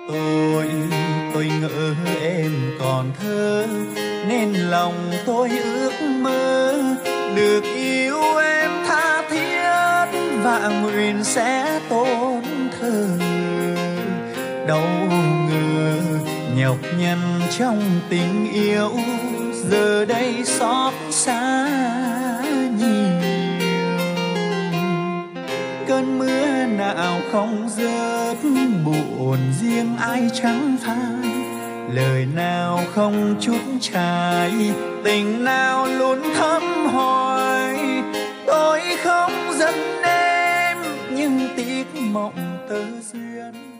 Tôi ngỡ em còn thơ nên lòng tôi ước mơ được yêu em tha thiết và nguyện sẽ tôn thờ. Đâu ngờ nhọc nhằn trong tình yêu giờ đây xót xa nhiều. Cơn mưa nào không rớt buồn riêng ai chẳng phai, lời nào không chút trải tình nào luôn thấm hỏi. Tôi không giận em nhưng tiếc mộng tơ duyên.